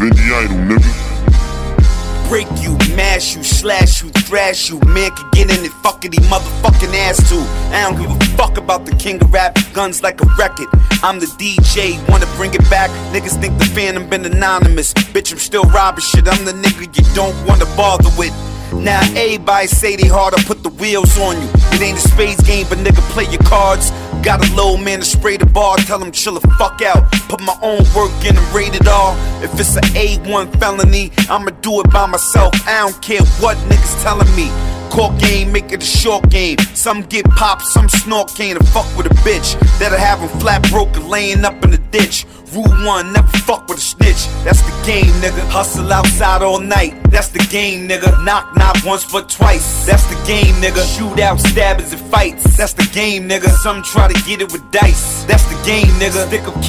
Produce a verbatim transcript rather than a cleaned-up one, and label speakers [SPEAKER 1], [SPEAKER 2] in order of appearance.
[SPEAKER 1] Vinny Idol, nigga.
[SPEAKER 2] Break you, mash you, slash you, thrash you. Man can get in it, fuck it, he motherfucking ass too. I don't give a fuck about the king of rap, guns like a record. I'm the D J, wanna bring it back. Niggas think the Phantom been anonymous. Bitch, I'm still robbing shit, I'm the nigga you don't wanna bother with. Now everybody say they hard, I put the wheels on you. It ain't a spades game, but nigga play your cards. Got a low man to spray the bar, tell him chill the fuck out. Put my own work in and rated R. If it's an A one felony, I'ma do it by myself. I don't care what niggas telling me. Court game, make it a short game. Some get popped, some snort cane. To fuck with a bitch that'll have him flat broken, laying up in the ditch. Rule one, never fuck with a snitch. That's the game, nigga. Hustle outside all night. That's the game, nigga. Knock, knock once but twice. That's the game, nigga. Shoot out, stabbers and fights. That's the game, nigga. Some try to get it with dice. That's the game, nigga. Stick up